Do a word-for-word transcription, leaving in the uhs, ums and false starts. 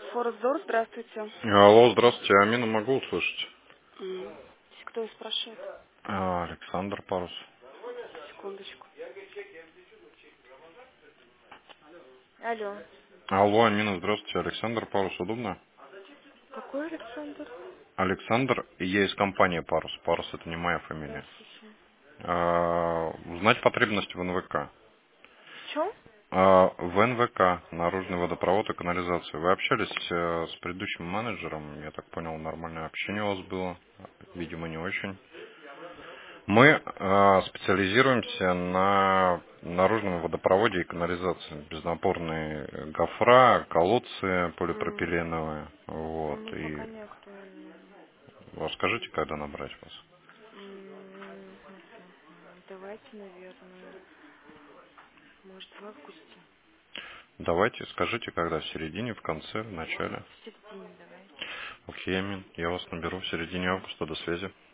Форзор, здравствуйте. Алло, здравствуйте, Амина, могу услышать? М, Кто и спрашивает? А, Александр Парус. Секундочку. Алло. Алло, Амина, здравствуйте, Александр Парус, удобно? Какой Александр? Александр, и я из компании Парус. Парус это не моя Я фамилия. слушаю. А, узнать потребности в эн вэ ка. В чем? А, в эн вэ ка, наружный водопровод и канализация. Вы общались э, с предыдущим менеджером, я так понял, нормальное общение у вас было, видимо, не очень. Мы э, специализируемся на наружном водопроводе и канализации. Безнапорные э, гофра, колодцы М, полипропиленовые. Вот. Ну, И пока не актуально. расскажите, когда набрать вас. М, Давайте, наверное, может, в августе. Давайте, скажите, когда, в середине, в конце, в начале. В середине давайте. Окей, Амин, я вас наберу в середине августа. До связи.